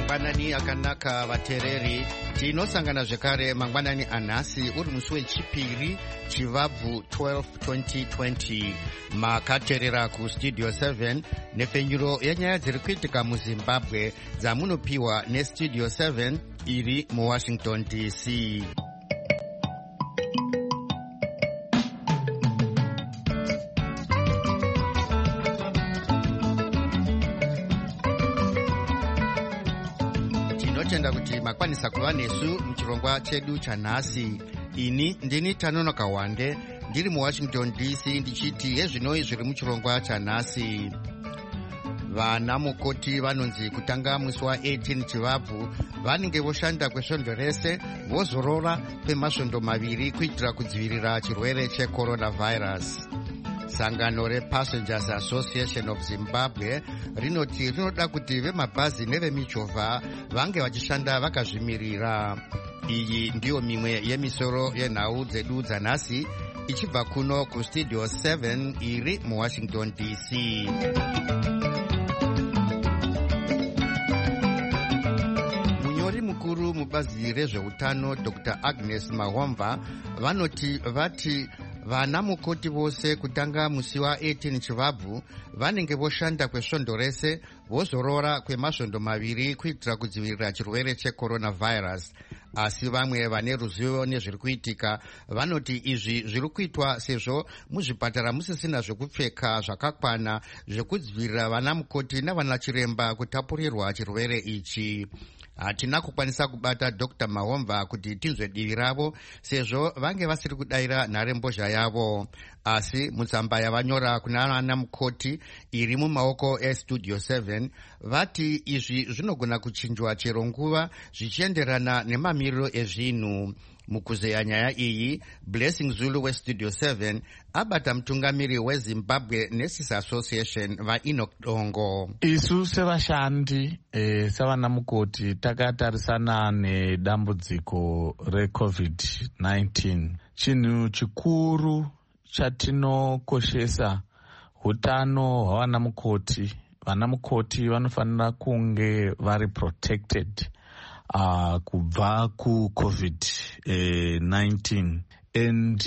mangwanani akanaka vatereri. Tinosangana zvekare mangwanani anhasi uri musi wechipiri chivabvu 12 2020. Makaterera kustudio 7 nefenyuro yenyaya dziri kuitika muzimbabwe dzamunopiwa nestudio 7 iri muwashington DC. Tinotenda kuti makwanisa kuva nesu muchirongwa chedu chanhasi. Ini ndini Tanonoka Wande ndiri muwashington DC ndichiti yezvinoi zviri muchirongwa chanhasi. Vana mukoti vanonzi kutanga musi wa18 chivabvu vanenge voshanda kwesvondo rese vozorora kwemasvondo maviri kuitira kudzivirira chirwere checoronavirus. Sangano rePassengers Association of Zimbabwe rinoti rinoda kuti vemabhazi nevemichovha vange vachishanda vakazvimirira. Iyi ndiyo mimwe yemisoro yenhau dzedu dzanhasi ichibva kuno kustudio 7 iri muwashington DC. Munyori mukuru mubazi rezveutano Dr. Agnes Mahomva vati vana mukoti vose kutanga musi wa18 chivabvu vanenge voshanda kwesvondo rese vozorora kwemasvondo maviri kuitira kudzivirira chirwere checoronavirus. Asi vamwe vane ruzivo nezviri kuitika vanoti izvi zviri kuitwa sezvo muzvipatara musisina zvekupfeka zvakakwana zvekudzivirira vana mukoti navana chiremba kutapurirwa chirwere ichi. Hatina kukwanisa kubata Dr. Mahomva kuti tinzwe divi ravo sezvo vange vasiri kudayira nharembozha yavo. Asi mutsamba yavanyora kuna vana mukoti iri mumaoko estudio 7 vati izvi zvinogona kuchinjwa chero nguva zvichienderana nemamiriro ezvinhu. Mukuzeya nyaya iyi, Blessing Zulu westudio 7 abata mutungamiri weZimbabwe Nurses Association vaEnoch Dongo. Isu sevashandi savana mukoti takatarisana nedambudziko reCovid-19. Chinhu chikuru chatinokoshesa hutano hwavana mukoti. Vana mukoti vanofanira kunge vari protected kubva kuCovid-19 and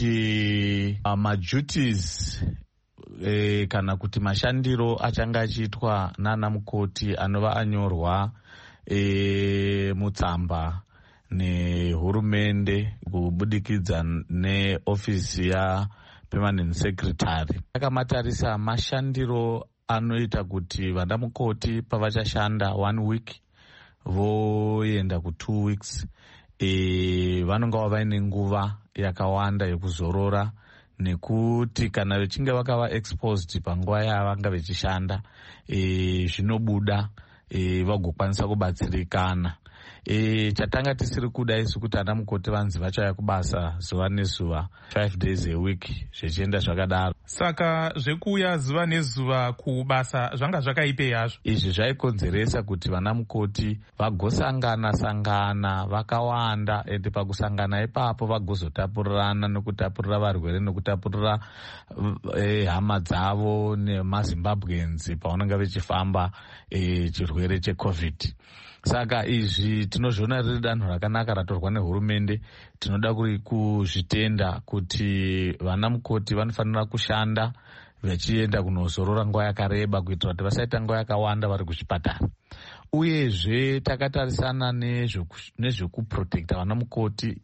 maduties kana kuti mashandiro achanga achiitwa nana mukoti anova anyorwa mutsamba nehurumende kubudikidza neofisi yaPermanent Secretary. Takamatarisa mashandiro anoita kuti vana mukoti pavachashanda 1 week voenda ku2 weeks vanonga vaine nguva yakawanda yekuzorora, nekuti kana vechinge vakava exposed panguva yavanga vechishanda zvinobuda vagokwanisa kubatsirikana. Chatanga tisiri kuda isu kuti ana mukoti vanzi vachaya kubasa zuva nezuva 5 days a week zvichienda zvakadaro. Saka zvekuuya zuva nezuva kubasa zvanga zvakaipei hazvo? Izvi zvaikonzeresa kuti vana mukoti vagosangana vakawanda, ende pakusangana ipapo vagozotapurirana nekutapurira varwere nekutapurira hama dzavo nemaZimbabweans pavanenge vechifamba chirwere cheCovid. Saka izvi tinozviona riri danho rakanaka ratorwa nehurumende. Tinoda kuzvitenda kuti vana mukoti vanofanira kushanda vachienda kunozorora nguva yakareba kuitira kuti vasaita nguva yakawanda vari kuchipatara. Uyezve takatarisana nezvekuprotecta vana mukoti,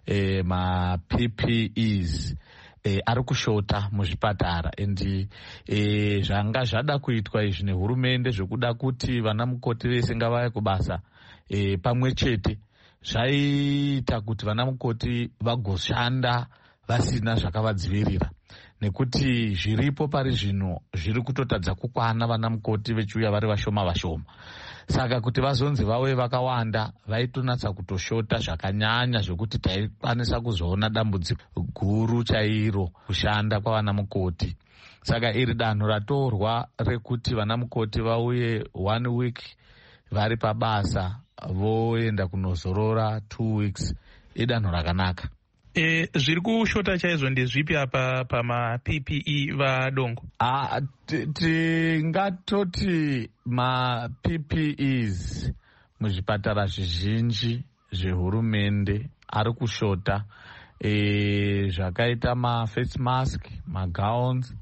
ma-PPEs ari kushota muzvipatara, and zvanga zvada kuitwa izvi nehurumende zvekuda kuti vana mukoti vese ngavaya kubasa pamwe chete, zvaiita kuti vana mukoti vagoshanda vasina zvakavadzivirira, nekuti zviripo pari zvino zviri kutotadza kukwana vana mukoti vechiuya vari vashoma. Saka kuti vazonzi vauye vakawanda vaitonatsa kutoshota zvakanyanya zvekuti taikwanisa kuzoona dambudziko guru chairo kushanda kwavana mukoti. Saka iri danho ratorwa rekuti vana mukoti vauye 1 week vari pabasa voenda kunozorora 2 weeks idanho rakanaka. Zviri kushota chaizvo ndezvipi apa pama-PPE vadongo? Tingatoti ma-PPEs muzvipatara zvizhinji zvehurumende ari kushota zvakaita maface mask, magowns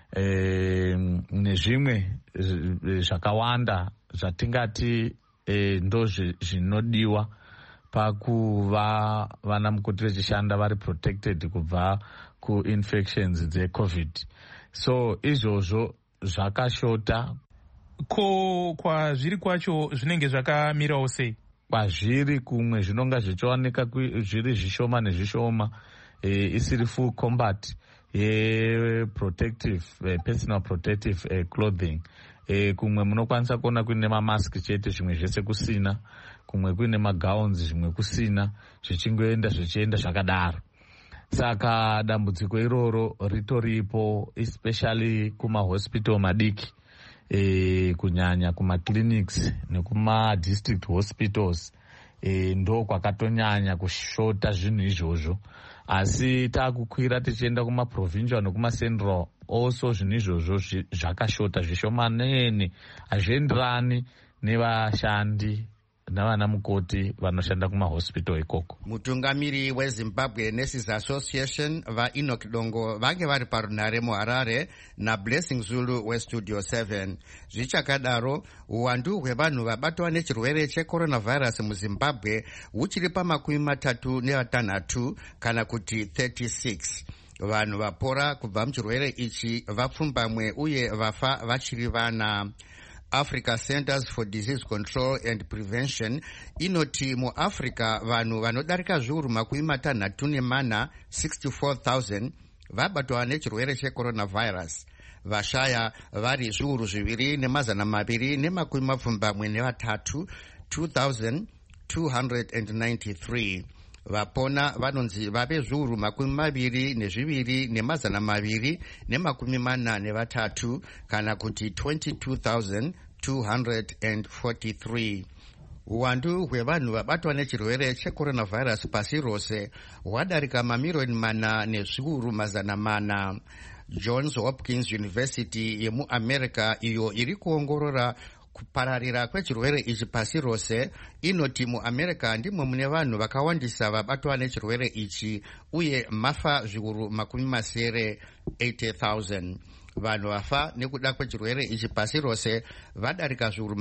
nezvimwe zvakawanda zvatingati ndo zvinodiwa pakuva vana mukoti vachishanda vari protected kubva kuinfections dzecovid. So izvozvo zvakashota. Ko kwazviri kwacho zvinenge zvakamirawo sei? Kwazviri kumwe zvinonga zvichiwanika zviri zvishoma nezvishoma, isiri full combat protective personal protective clothing. Kumwe munokwanisa kuona kuine mamask chete, zvimwe zvese kusina, kumwe kuine magowns, zvimwe kusina, zvichingoenda zvichienda zvakadaro. Saka dambudziko iroro ritoripo, especially kumahospital madiki, kunyanya kumaclinics nekumadistrict hospitals, ndo kwakatonyanya kushota zvinhu izvozvo. Asi takukwira tichienda kumaprovincial nekumacentral also zvinhu izvozvo zvakashota zvishomanene, hazvienderani nevashandi navana mukoti vanoshanda kumahospital ikoko. Mutungamiri weZimbabwe Nurses Association vaEnoch Dongo vange vari parunhare muHarare naBlessing Zulu weStudio 7. Zvichakadaro, uwandu hwevanhu vabatwa nechirwere checoronavirus muZimbabwe huchiri pa36 kana kuti 36. Vanhu vapora kubva muchirwere ichi vapfumbamwe uye vafa vachiri vana. Africa Centers for Disease Control and Prevention inoti muAfrica vanhu vanodarika zviuru 64,000 vabatwa nechirwere checoronavirus. Vashaya vari zviuru 2,223 2,293. Vapona vanonzi vave zviuru 22,243 kana kuti 22,243. Uwandu hwevanhu vabatwa nechirwere checoronavirus pasi rose hwadarika mamirioni 4,400. Johns Hopkins University yemuAmerica iyo iri kuongorora kupararira kwechirwere ichi pasi rose inoti muAmerica ndimo mune vanhu vakawandisa vabatwa nechirwere ichi uye mafa zviuru 80,000. Vanhu vafa nekuda kwechirwere ichi pasi rose vadarika zviuru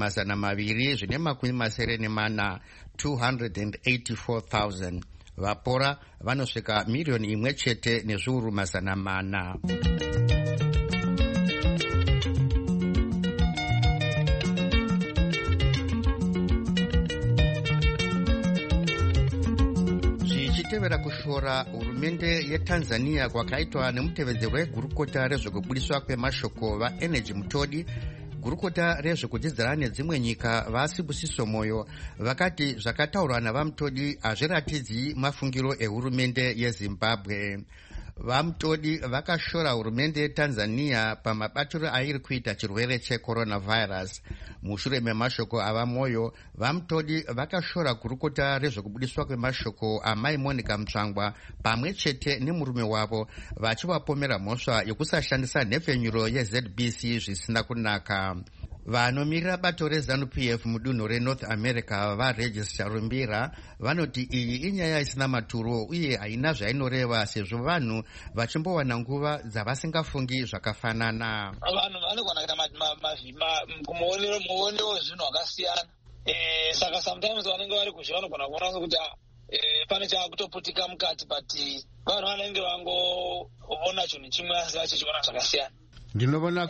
294, 284,000. Vapora vanosvika milioni 1 nezviuru 400. Tevera kushora hurumende yeTanzania kwakaitwa nemutevedzeri wegurukota rezvekubudiswa kwemashoko vaEnergy Mutodi, gurukota rezvekudzidzira nedzimwe nyika vaSibusiso Moyo vakati zvakataurwa navaMutodi hazviratidzi mafungiro ehurumende yeZimbabwe. VaMutodi vakashora hurumende yeTanzania pamabatiro airi kuita chirwere checoronavirus. Mushure memashoko avaMoyo, vaMutodi vakashora gurukota rezvekubudiswa kwemashoko amai Monica Mutsvangwa pamwe chete nemurume wavo vachivapomera mhosva yekusashandisa nhefenyuro yeZBC zvisina kunaka. Vanomirira bato reZANU-PF mudunhu reNorth America vaRegis Charumbira vanoti iyi inyaya isina maturo uye haina zvainoreva sezvo vanhu vachimbowana nguva dzavasingafungi zvakafanana. Vanhu vanogona kuita muonero zvinhu zvakasiyana. Saka sometimes vanenge vari kuzvi vanogona kuona sokuti pane chakutoputika mukati, but vanhu vanenge vangoona chinhu chimwe asi vachichiona zvakasiyana. Ndinoona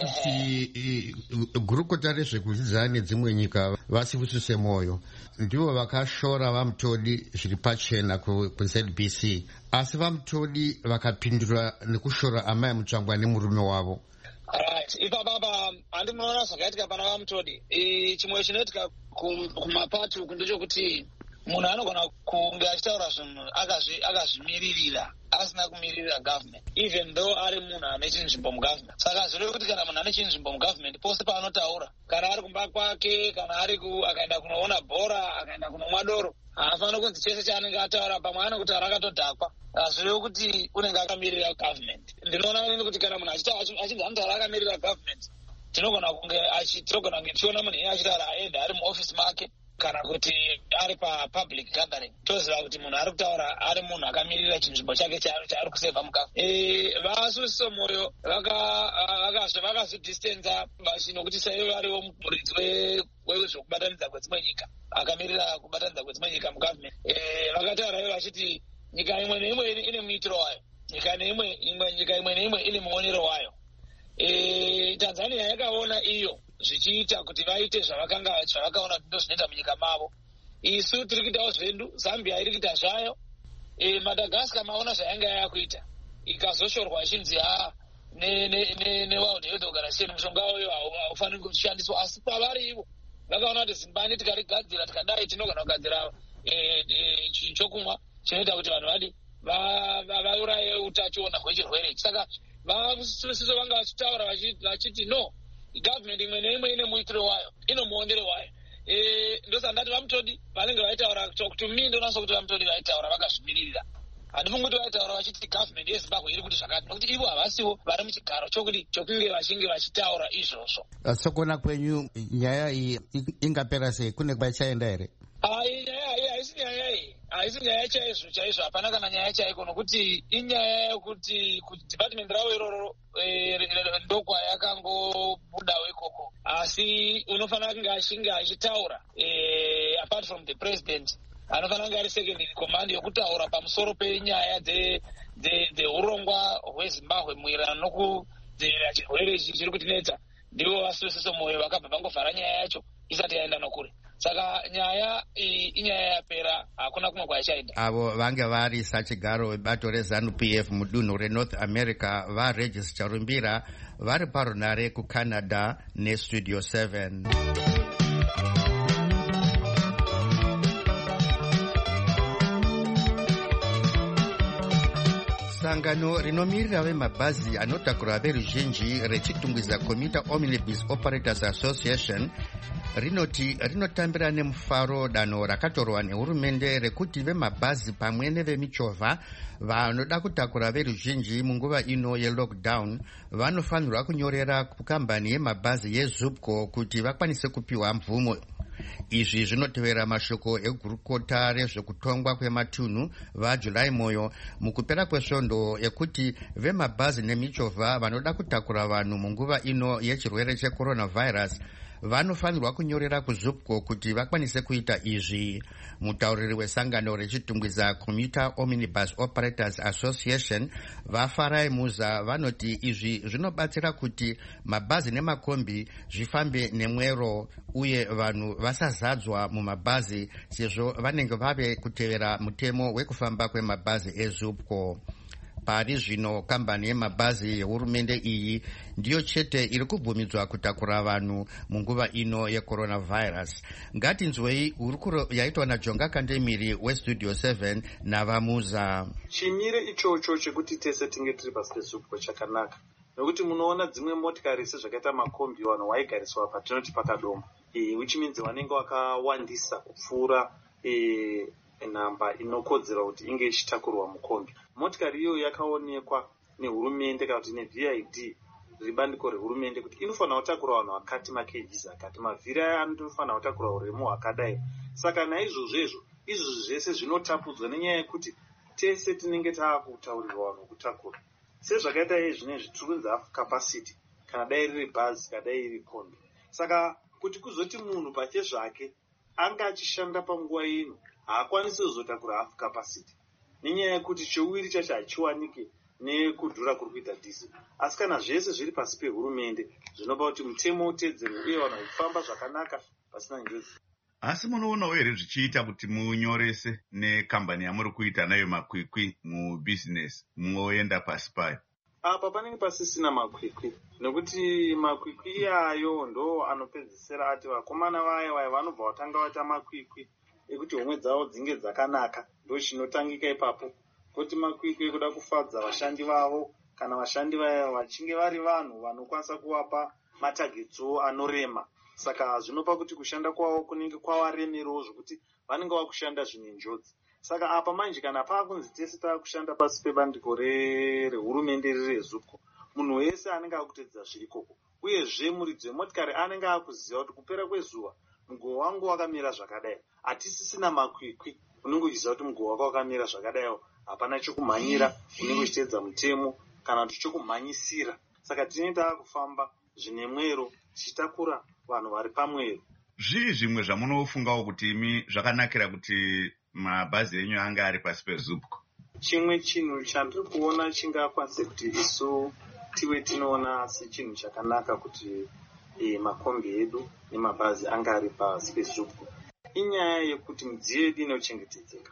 kuti gurukota rezvekudzidzira nedzimwe nyika vaSibusiso Moyo ndivo vakashora vaMutodi zviri pachena kuZBC, asi vaMutodi vakapindura nekushora amai Mutsvangwa nemurume wavo. Right, ipapa handinoona zvakaitika pana vaMutodi. Chimwe chinoitika kumapati uku ndechekuti munhu anogona kunge achitaura zvinhu akazvimiririra asina kumiririra government, even though ari munhu ane chinzvimbo mugovernment. Saka zvireve kuti kana munhu ane chinzvimbo mugovernment pose paanotaura, kana ari kumba kwake, kana akaenda kunoona bhora, akaenda kunomwa doro, haafaniri kunzi chese chaanenge ataura pamwe anokutaura akatodhakwa. Zvireve kuti unenge akamirira government. Ndinoona kuti kana munhu achinzi anotaura akamirira government, tinogona kunge tichiona munhu iye achitaura aenda ari muofisi make kana kuti ari papublic gathering toziva kuti munhu ari kutaura ari munhu akamirira chinzvimbo chake chaari kusevha mukafu. Vasusiso Moyo vakazvidistenza nokuti saivo variwo muridzi wezvokubatanidza kwedzimwe nyika akamirira kubatanidza kwedzimwe nyika mugavhimenti. Vakataura ivo vachiti nyika imwe neimwe ine muitiro wayo, nyika imwe neimwe ine muonero wayo. Tanzania yakaona iyo zvichiita kuti vaite zvavakaona kuti ndozvinoita munyika mavo. Isu tiri kuitawo zvedu, Zambia iri kuita zvayo, Madagascar maona zvayanga yakuita ikazoshorwa ichinzi neWorld Health Organization mushonga uyo haufaniri kushandiswa, asi pavari ivo vakaona kuti Zimbabwe tikarigadzira tikadai tinogona kugadzira chinhu chokumwa chinoita kuti vanhu vauraye utachiona hwechirwere ichi. Saka vasusiso vanga vachitaura vachiti no, government imwe neimwe ine muitiro wayo, ino muonero wayo. Ndosandati vaMutodi vanenge vaitaura to me ndonasa kuti vaMutodi vaitaura vakazvimiririra. Handifungi kuti vaitaura vachiti government yeZimbabwe iri kuti zvakati, nokuti ivo havasiwo vari muchigaro chokunge vachinge vachitaura izvozvo. Sokona kwenyu nyaya iyi ingapera sei? Kune kwachaenda here? Haisi nyaya chaizvo, hapana kana nyaya chaiko, nokuti inyaya yokuti kudepartment ravo iroro ndokwa yakangobudawo ikoko. Asi unofanira kunge achinge achitaura apart from the president, anofanira kunge ari second in command yokutaura pamusoro penyaya dzeurongwa hweZimbabwe muirano nokudzivirira chirwere ichi chiri kutinetsa. Ndivo vasusiso Moyo vakabva vangovhara nyaya yacho isati yaenda nokure. Saka nyaya inyaya yapera, hakuna kumwe kwachaenda. Avo vange vari sachigaro vebato reZANU-PF mudunhu reNorth America vaRegis Charumbira vari parunare kuCanada neStudio 7. Sangano rinomirira vemabhazi anotakura veruzhinji rechitungwiza Commuter Omnibus Operators Association rinoti rinotambira nemufaro danho rakatorwa nehurumende rekuti vemabhazi pamwe nevemichovha vanoda kutakura veruzhinji munguva ino yelockdown vanofanirwa kunyorera kukambani yemabhazi yeZUPCO kuti vakwanise kupiwa mvumo. Izvi zvinotevera mashoko egurukota rezvekutongwa kwematunhu vaJuly Moyo mukupera kwesvondo ekuti vemabhazi nemichovha vanoda kutakura vanhu munguva ino yechirwere checoronavirus vanofanirwa kunyorera kuZUPCO kuti vakwanise kuita izvi. Mutauriri wesangano rechitungwiza Commuter Omnibus Operators Association vaFarai Muza vanoti izvi zvinobatsira kuti mabhazi nemakombi zvifambe nemwero uye vanhu vasazadzwa mumabhazi sezvo vanenge vave kutevera mutemo wekufamba kwemabhazi eZUPCO. Pari zvino kambani yemabhazi yehurumende iyi ndiyo chete iri kubvumidzwa kutakura vanhu munguva ino yecoronavirus. Ngatinzwei hurukuro yaitwa naJonga Kandemiri weStudio 7 navaMuza. Chimire ichocho chekuti tese tinge tiri pasi peZUPCO chakanaka, nokuti munoona dzimwe motikari sezvakaita makombi vanhu waigariswa patinoti pakadomba, which means vanenge vakawandisa kupfuura namba inokodzera kuti inge ichitakurwa mukombi. Motikari iyo yakaonekwa nehurumende kana kuti neVID ribandiko rehurumende kuti inofanira kutakura vanhu vakati makgs akati, mavhiri aya anofanira kutakura uremu hwakadai. Saka naizvozvo izvozvo zvese zvinotapudzwa nenyaya yekuti tese tinenge taakutaurirwa vanhu kutakura. Sezvakaita izvinezvi tiri kunzi half capacity, kana dai riri bhazi kana dai iri kombi. Saka kuti kuzoti munhu pake zvake anga achishanda panguva ino haakwanisi kuzotakura half capacity nenyaya yekuti cheuwiri chacho hachiwanike nekudhura kuri kuita diesel. Asi kana zvese zviri pasi pehurumende zvinopa kuti mutemo utedzerwe uye vanhu vachifamba zvakanaka pasina njodzi. Asi munoonawo here zvichiita kuti munyorese nekambani yamuri kuita nayo makwikwi mubhizinesi muoenda pasi payo? Apa panenge pasisina makwikwi, nekuti makwikwi iyayo ndo anopedzisira ati vakomana vaya vanobva vatanga vaita makwikwi ekuti homwe dzavo dzinge dzakanaka, ndo chinotangika ipapo. Kuti makwikwi ekuda kufadza vashandi vavo, kana vashandi vaya vachinge vari vanhu vanokwanisa kuvapa matagetso anorema. Saka zvinopa kuti kushanda kwavo kunenge kwavaremerawo zvokuti vanenge vakushanda zvine njodzi. Saka apa manje kana paakunzi tese taakushanda pasi pebandiko rehurumende riri reZUPCO, munhu wese anenge akutedzera zviri ikoko, uyezve muridzi wemotikari anenge akuziva kuti kupera kwezuva mugova wangu wakamira zvakadai, hatisisina makwikwi, unenge uchiziva kuti mugova wako wakamira zvakadaiwo, hapana chokumhanyira, unenge uchiteedza mutemo kana kuti chokumhanyisira. Saka tine taakufamba zvine mwero tichitakura vanhu vari pamwero. Zvii zvimwe zvamunofungawo kuti imi zvakanakira kuti mabhazi enyu anga ari pasi peZUPCO? Chimwe chinhu chandiri kuona chingakwanise kuti isu tive tinoona sechinhu chakanaka kuti makombi edu nemabhazi anga ari pasi peZUPCO inyaya yekuti midziyo yedu inochengetedzeka.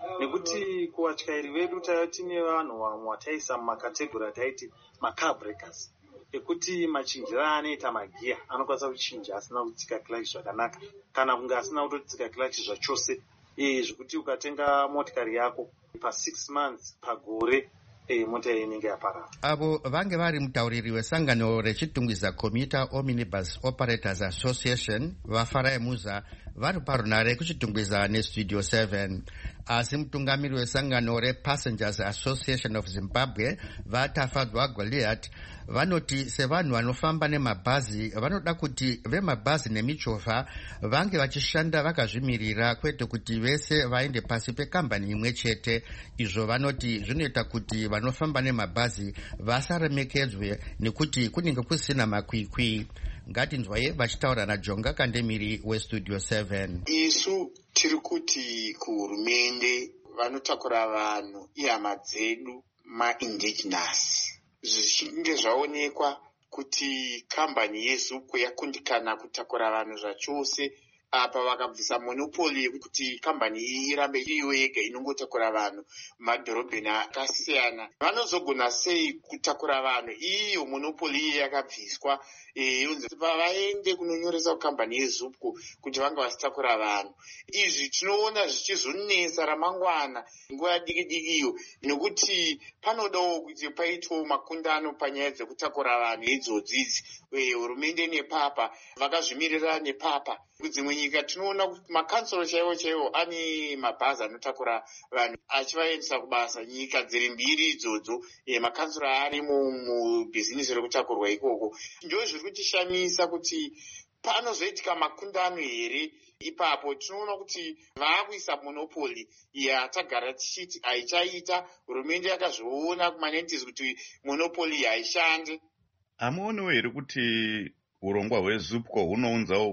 Nekuti kuvatyairi vedu taiva tine vanhu vamwe wataisa mumakategori ataiti macar breakers, ekuti machinjira anoita magiya anokwanisa kuchinja asina kutsika kilachi zvakanaka kana kunge asina kutotsika kilachi zvachose, zvekuti ukatenga motikari yako pa6 months pagore mota inenge yaparara. Avo vange vari mutauriri wesangano rechitungwiza Commuter Omnibus Operators Association vaFarai Musa vari parunare kuchitungwiza neStudio 7. Asi mutungamiri wesangano rePassengers Association of Zimbabwe vaTafadzwa Goliath vanoti sevanhu vanofamba nemabhazi vanoda kuti vemabhazi nemichovha vange vachishanda vakazvimirira, kwete kuti vese vaende pasi pekambani imwe chete. Izvo vanoti zvinoita kuti vanofamba nemabhazi vasaremekedzwe nekuti kunenge kusina makwikwi. Ngatinzwaye vachitaura naJonga Kandemiri weStudio 7. Isu tiri kuti kuhurumende vanotakura vanhu ihama dzedu ma-indigenous. Zvichinge zvaonekwa kuti kambani yeZUPCO yakundikana kutakura vanhu zvachose, apa vakabvisa monopoli yekuti kambani iyi irambe iyo yega inongotakura vanhu mumadhorobheni akasiyana, vanozogona sei kutakura vanhu? Iyo monopoli iyi yakabviswa, yonzi vaende kunonyoresa kukambani yeZUPCO kuti vange vachitakura vanhu. Izvi tinoona zvichizonesa ramangwana nguva diki iyo, nekuti panodawo kuti paitwewo makundano panyaya dzekutakura vanhu idzodzidzi. Hurumende nepapa vakazvimirira nepapa. Kudzimwe nyika tinoona kuti makansoro chaiwo ane mabhazi anotakura vanhu achivaendesa kubasa. Nyika dziri mbiri idzodzo makansoro ari mubhizinisi rekutakurwa ikoko. Ndo zviri kutishamisa kuti panozoitika makundano here. Ipapo tinoona kuti vaakuisa monopoli yatagara tichiti haichaita. Hurumende yakazviona kuma90s kuti monopoli haishande. Hamuoniwo here kuti urongwa hweZUPCO hunounzawo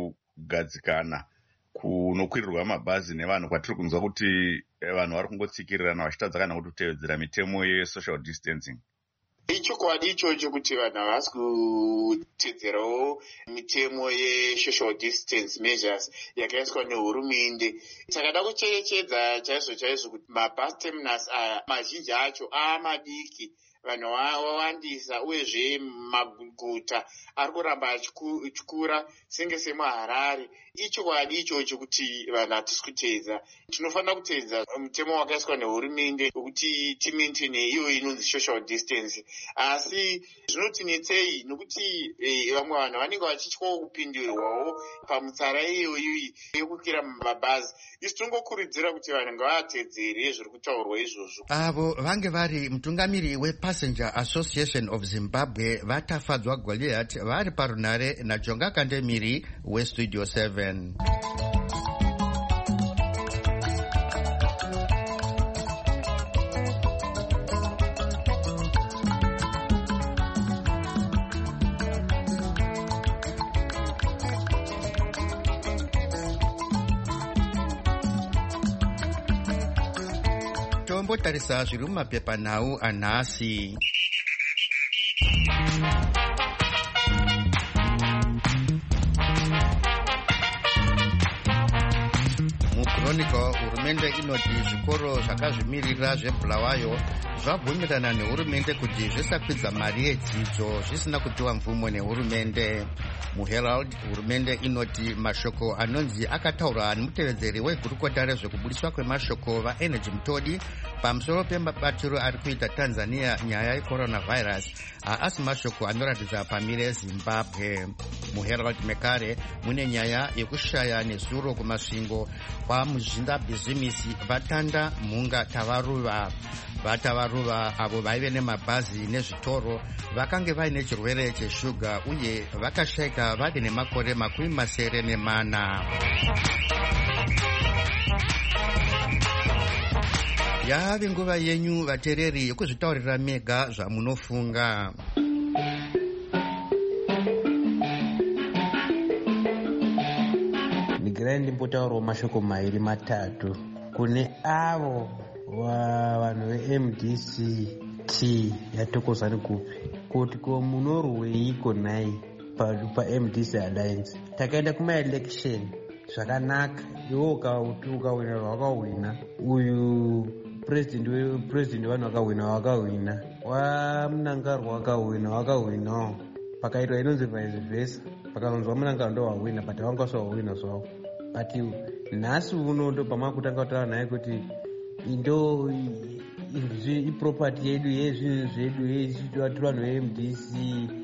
kugadzikana kunokwirirwa mabhazi nevanhu kwatiri kunzwa kuti vanhu vari kungotsikirirana vachitadza kana kuti kutevedzera mitemo yesocial distancing? Ichokwadi ichocho kuti vanhu havasi kutedzerawo mitemo yesocial distance measures yakaiswa nehurumende. Takada kucherechedza chaizvo kuti mabus terminus aya mazhinji acho amadiki, vanhu wawandisa, uyezve maguta ari kuramba achikura senge semuHarare. Ichokwadi ichocho kuti vanhu hatisi kuteedza. Tinofanira kuteedza mutemo wakaiswa nehurumende wekuti timaintaine iyo inonzi social distance. Asi zvinotinetsei nekuti vamwe vanhu vanenge vachityawo kupindirwawo pamutsara iyoyi yekukwira mumabhazi. Isi tongokurudzira kuti vanhu ngavatedzere zviri kutaurwa izvozvo. Avo vange vari mutungamiri wePassenger Association of Zimbabwe vaTafadzwa Goliath vari parunare naJonga Kandemiri weStudio 7. Tombotarisa zviri mumapepanhau anhasi. Chronicle, hurumende inoti zvikoro zvakazvimirira zveBulawayo zvabvumirana nehurumende kuti zvisakwidza mari yedzidzo zvisina kutiwa mvumo nehurumende. MuHerald, hurumende inoti mashoko anonzi akataurwa nemutevedzeri wegurukota rezvekubudiswa kwemashoko vaEnergy Mutodi pamusoro pemabatiro ari kuita Tanzania nyaya yecoronavirus haasi mashoko anoratidza pamire Zimbabwe. MuHerald mekare mune nyaya yekushaya nezuro kumasvingo kwaMuzinda Busy makhazimisi vatanda mhunga vatavaruva avo vaive nemabhazi nezvitoro vakange vaine chirwere cheshuga uye vakashayika vave nemakore 94. Yave nguva yenyu vateereri yekuzvitaurira mega zvamunofunga. Ndigirai ndimbotaurawo mashoko 2 matatu kune avo vanhu veMDC-T yatokozani kupi kuti ko munorweiko nai paMDC Alliance. Takaenda kumaelection zvakanaka, iwe ukawina wakawina, uyu president vanhu wakawina, wamunangarwa wakawinawo, pakaitwa inonzi vice versa, pakanonzwa munangaro ndo wawina but wangasawawina zvawo. But nhasi uno ndo pamakutanga kutaura naye kuti indo iproperty yedu yezvinhu zvedu yezvitatu vanhu veMDC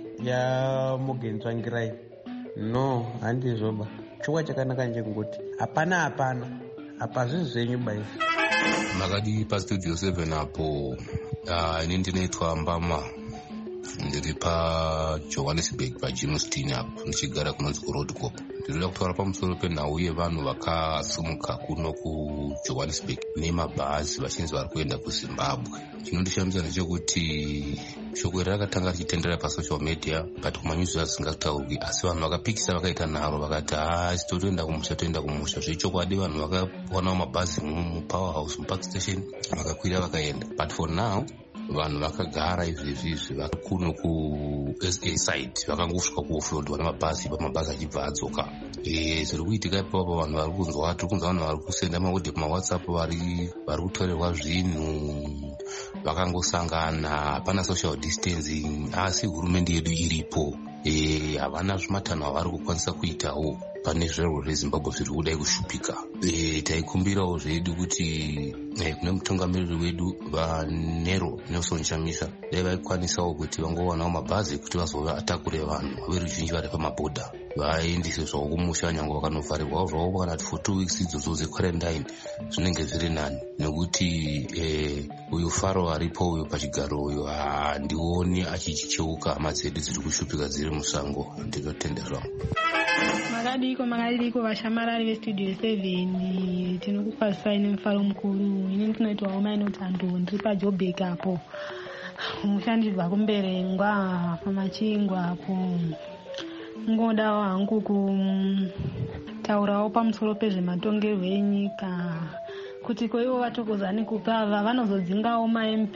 yamugentsvangirai. No, handizvoba. Chokwa chakanaka ndechekuti hapana apa zvinhu zvenyu baizvi. Makadi pastudio 7 apo ini ndinoitwa Mbama, ndiri paJohannesburg paJimston apo ndichigara kunonzi kuRoadcop. Ndinoda kutaura pamusoro penhau yevanhu vakasumuka kuno kuJohannesburg nemabhazi vachinzi vari kuenda kuZimbabwe. Chinondishamisa ndechekuti shoko iri rakatanga richitendera pasocial media but kumanyuzi zvisingataurwi, asi vanhu vakapikisa vakaita nharo vakati totoenda kumusha. Zvechokwadi vanhu vakawanawo mabhazi muPowerhouse muPark Station vakakwira vakaenda, but for now vanhu vakagara izvezvizvi vakuno kuSA side vakangosvika kuoffroad vana mabhazi achibva adzoka. Zviri kuitika ipapo vanhu vari kunzwa vanhu vari kusenda maodhi kumawhatsapp vari kutorerwa zvinhu vakangosangana, hapana social distancing, asi hurumende yedu iripo. Havana zvimatanho avari kukwanisa kuitawo pane zverwo reZimbabwe zviri kudai kushupika. Taikumbirawo zvedu kuti kune mutungamiriri wedu vaNero Nelson Chamisa dai vaikwanisawo kuti vangowanawo mabhazi kuti vazovatakure vanhu veruzhinji vari pamabhodha vaendese zvavo kumusha, nyange vakanovharirwawo zvavo kana for 2 weeks idzodzo dzequarantine zvinenge zviri nani, nekuti uyu Faro aripo uyu pachigaro uyu handioni achichicheuka hama dzedu dziri kushupika dziri musango. Ndinotenda zvangu. Makadiko vashamarari vestudio 7 tinokukwazisai nemufaro mukuru. Ini ndinoitwawo Mainotando, ndiri paJoburg apo mushandirwa kumberengwa pamachingwa apo. Ngodawo hangu kutaurawo pamusoro pezvematongerwo enyika kuti koivo vatokozani kupava vanozodzingawo maMP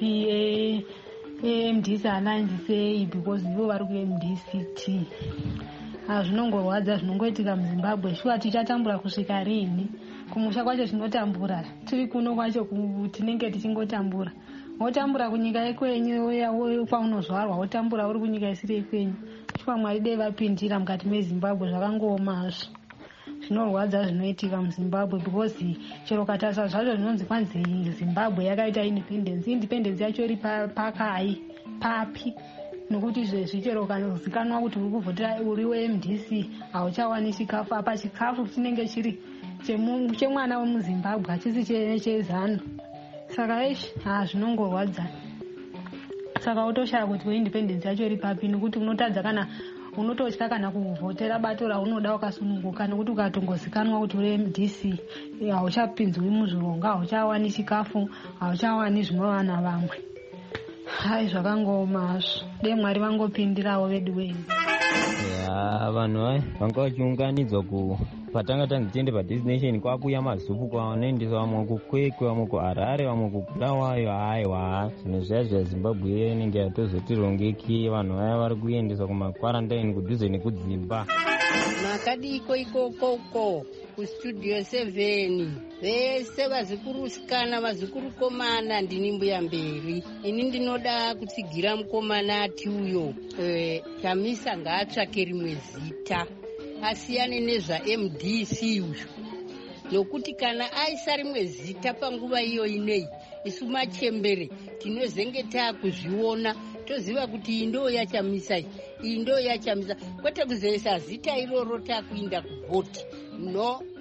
eMDC Alliance sei because ivo vari kuMDC-T. Zvinongorwadza zvinongoitika muZimbabwe. Shuwa tichatambura kusvika rini? Kumusha kwacho tinotambura, tiri kuno kwacho tinenge tichingotambura. Wotambura kunyika yekwenyu kwaunozvarwa, wotambura uri kunyika isiri yekwenyu. Shuwa Mwari dei vapindira mukati meZimbabwe zvakangoomazvo. Zvinorwadza zvinoitika muZimbabwe because chero katarisa zvacho zvinonzi kwanzi Zimbabwe yakaita independence yacho iri papi, nokuti zvichero kanozikanwa kuti uri kuvhotera uri weMDC hauchawani chikafu. Apa chikafu chinenge chiri chemwana wemuZimbabwe hachisi chezano. Saka zvinongorwadza. Saka utoshaya kuti weindependence yacho iri papi, nokuti unotadza kana unototya kana kuvhotera bato raunoda wakasununguka, nokuti ukatongozikanwa kuti uri MDC hauchapinzwi muzvironga, hauchawani chikafu, hauchawani zvinovana vamwe. Zvakangoomazvo. Dei Mwari vangopindirawo vedu wenyu. Vanhu vanga vachiunganidzwa patanga tanzi tiende padestination kwakuya mazupu kwavanoendesa vamwe kuKwekwe, vamwe kuHarare, vamwe kuBulawayo. Haiwa, zvinhu zviya zvaZimbabwe inenge yatozotirongeki. Vanhu vaya vari kuendeswa kumakwarantine kudhuze nekudzimba. Makadiko ikokoko kustudio 7 vese vazikurusikana vazikurukomana. Ndini mbuya mberi. Ini ndinoda kutsigira mukomana ati uyo Chamisa ngaatsvake rimwe zita asiyane nezvaMDC uyu, nokuti kana aisa rimwe zita panguva iyo inei isu machembere tinozenge taakuzviona toziva kuti iyi ndo yaChamisa, iyi ndo yaChamisa, kwete kuzoisa zita iroro taakuinda kuvhoti. No,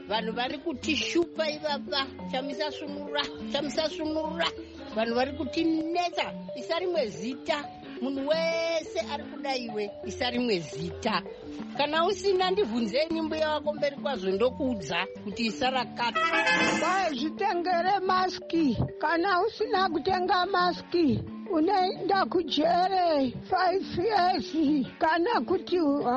vanhu vari kutishupa ivapa, chamusasunura vanhu vari kutinetsa. Isa rimwe zita, munhu wese ari kuda iwe, isa rimwe zita. Kana usina ndibvunzeni mbuya wako mberi kwazvo ndokuudza kuti isa rakati. Kwai zvitengere maski, kana usina kutenga maski unoenda kujere 5 years kana kuti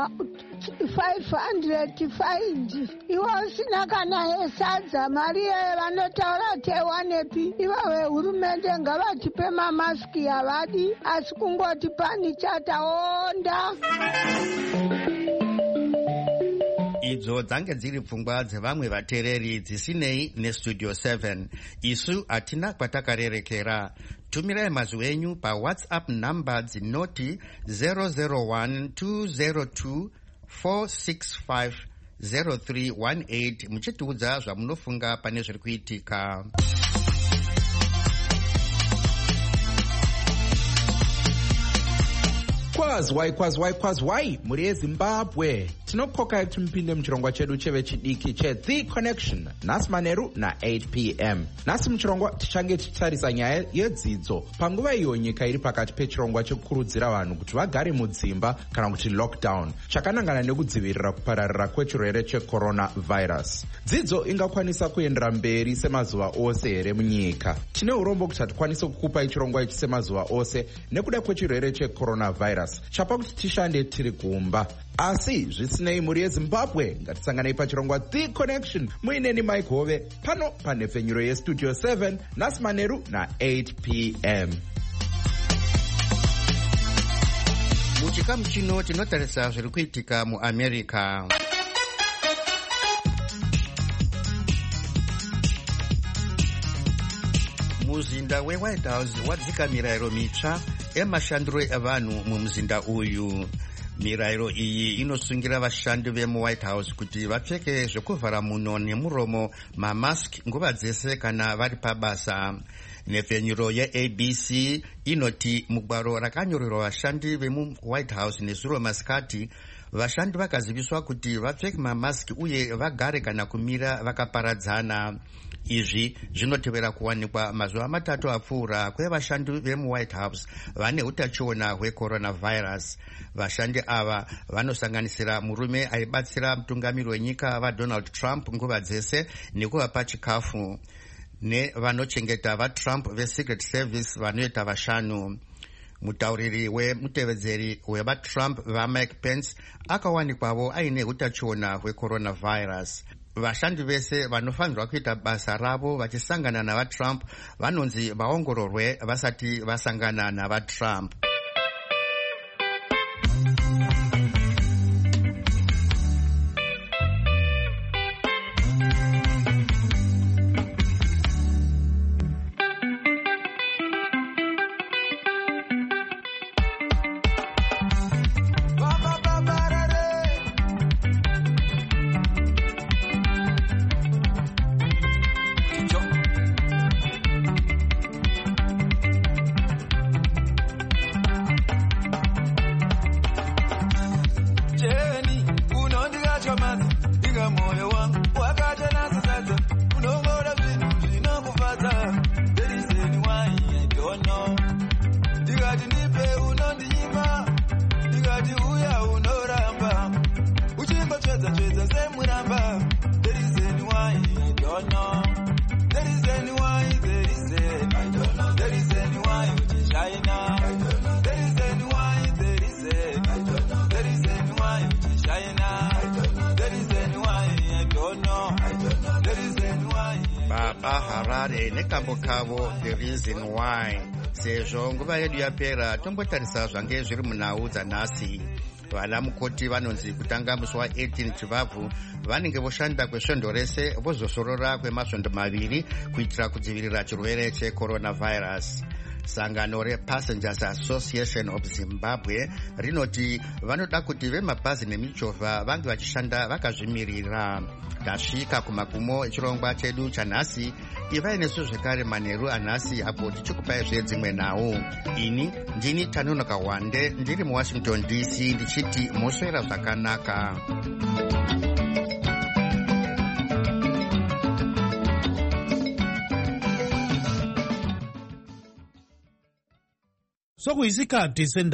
500 fine. Iwe usina kana yesadza mari vanotaura tewanepi. Iwe hurumende ngavatipe mamaski havadi, asi kungoti pani chataonda. Idzo dzange dziri pfungwa dzevamwe vateereri dzisinei nestudio 7. Isu hatina kwatakarerekera. Tumirai mazwi enyu paWhatsApp namba dzinoti 0012024650318 muchitiudza zvamunofunga pane zviri kuitika. Kwazwai muri eZimbabwe. Tinokoka kuti mupinde muchirongwa chedu chevechidiki cheThe Connection nhasi manheru na8 p.m. Nhasi muchirongwa tichange tichitarisa nyaya yedzidzo panguva iyo nyika iri pakati pechirongwa chekukurudzira vanhu kuti vagare mudzimba kana kuti lockdown, chakanangana nekudzivirira kupararira kwechirwere checoronavirus. Dzidzo ingakwanisa kuendera mberi semazuva ose here munyika? Tine urombo kuti hatikwanise kukupai chirongwa ichi semazuva ose nekuda kwechirwere checoronavirus, chapa kuti tishande tiri kumba. Asi zvisinei muri yeZimbabwe, ngatisanganei pachirongwa The Connection muineni Mike Hove pano panhefenyuro yestudio 7 nhasi manheru na8 p.m. Muchikamu chino tinotarisa zviri kuitika muAmerica. Muzinda weWhite House wadzika mirayiro mitsva emashandiro evanhu mumuzinda uyu. Mirayiro iyi inosungira vashandi vemuWhite House kuti vapfeke zvekuvhara muno nemuromo, mamask, nguva dzese kana vari pabasa. Nhefenyuro yeABC inoti mugwaro rakanyorerwa vashandi vemuWhite House nezuro masikati, vashandi vakaziviswa kuti vapfeke mamask uye vagare kana kumira vakaparadzana. Izvi zvinotevera kuwanikwa mazuva matatu apfuura kwevashandi vemuWhite House vane utachiona hwecoronavirus. Vashandi ava vanosanganisira murume aibatsira mutungamiri wenyika vaDonald Trump nguva dzese nekuvapa chikafu, nevanochengeta vaTrump veSecret Service vanoita vashanu. Mutauriri wemutevedzeri wevaTrump vaMike Pence akawanikwavo aine utachiona hwecoronavirus. Vashandi vese vanofanirwa kuita basa ravo vachisangana navaTrump vanonzi vaongororwe vasati vasangana navaTrump. Harare nekambo kavo The Reason Why. Sezvo nguva yedu yapera, tombotarisa zvange zviri munhau dzanhasi. Vana mukoti vanonzi kutanga musi wa18 Chivabvu vanenge voshanda kwesvondo rese vozosorora kwemasvondo maviri kuitira kudzivirira chirwere checoronavirus. Sangano rePassengers Association of Zimbabwe rinoti vanoda kuti vemabhazi nemichovha vange vachishanda vakazvimirira. Tasvika kumagumo echirongwa chedu chanhasi. Ivai nesu zvekare manheru anhasi apo tichikupai zvedzimwe nhau. Ini ndini Tanonoka Wande ndiri muWashington DC ndichiti moswera zvakanaka. sokuyisikhathi